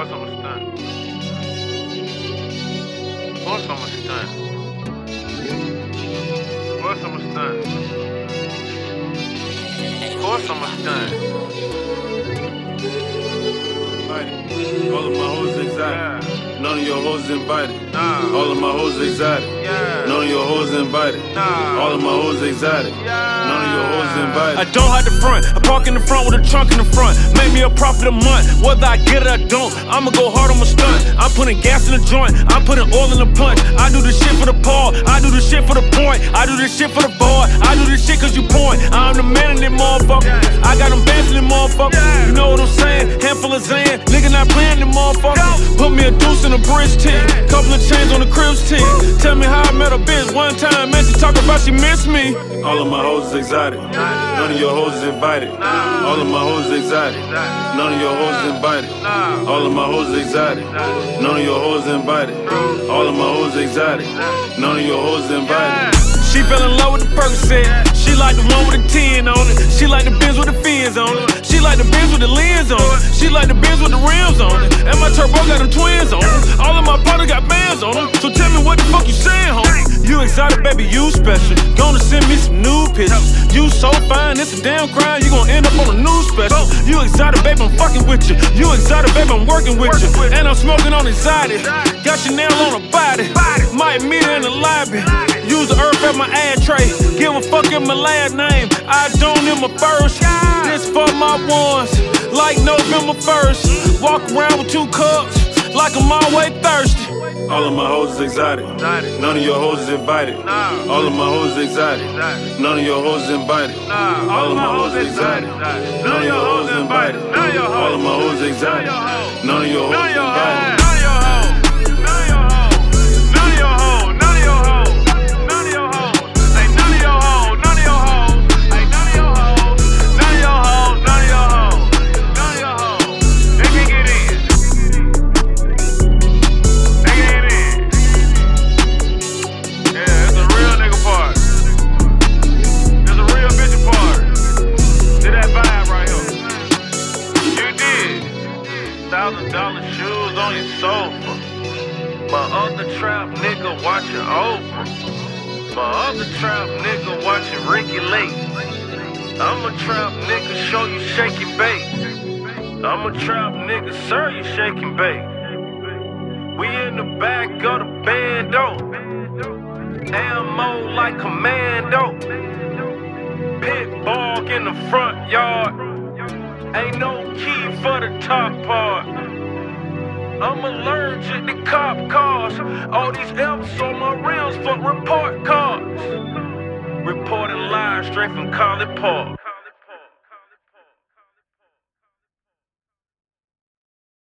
course I'm a stunt. Of course I'm a stunt. Of course I'm a stunt. Of course I'm a stunt. All of my hoes exotic. None of your hoes invited. Nah. All of my hoes exotic. Yeah. None of your hoes invited. Nah. All of my hoes exotic. None of your hoes invited. I don't hide the front. I park in the front with a trunk in the front. Make me a profit a month. Whether I get it or I don't, I'ma go hard on my stunt. I'm putting gas in the joint. I'm putting oil in the punch. I do this shit for the paw. I do this shit for the point. I do this shit for the boy. I do this shit cause you point. I'm the man in them motherfucker. I got them bands in them motherfucker. You know what I'm saying? Handful of Zan. Nigga not playing them motherfucker. Put me a deuce in a bridge tee. Couple of chains on the cribs tee. Tell me how I met a bitch one time. Man, she talk about she missed me. All of my hoes exotic. None of your hoes invited. All of my hoes exotic. None of your hoes invited. All of my hoes exotic. None of your hoes invited. All of my hoes exotic. None of your hoes invited. She fell in love with the Percocet. She like the one with the 10 on it. She like the Benz with the fins on it. She like the Benz with the lens on it. She like the Benz with the rims on it. And my turbo got them twins on it. All of my partners got bands on them. So tell me what the fuck you saying, homie? You exotic, baby, you special. Gonna send me some new pictures. You so fine, it's a damn crime. You gon' end up on a news special. You exotic, baby, I'm fucking with you. You exotic, baby, I'm working with you. And I'm smoking on exotic. Got your nail on a body. Might meet her in the lobby. Use the earth at my ashtray. Give a fuck in my last name. I don't in my first. This for my ones. Like November 1st. Walk around with 2 cups. Like I'm always thirsty. All of my hoes exotic. None of your hoes invited. All of my hoes exotic. None of your hoes invited. All of my hoes exotic. None of your hoes invited. All of my hoes exotic. None of your hoes invited. $1,000 shoes on your sofa. My other trap nigga watching Oprah. My other trap nigga watching Ricky Lake. I'm a trap nigga, show you shake and bake. I'm a trap nigga, serve you shake and bake. We in the back of the bando. Ammo like commando. Pit bog in the front yard. Ain't no key for the top part. I'm allergic to cop cars. All these F's on my rims for report cards. Reporting live straight from College Park.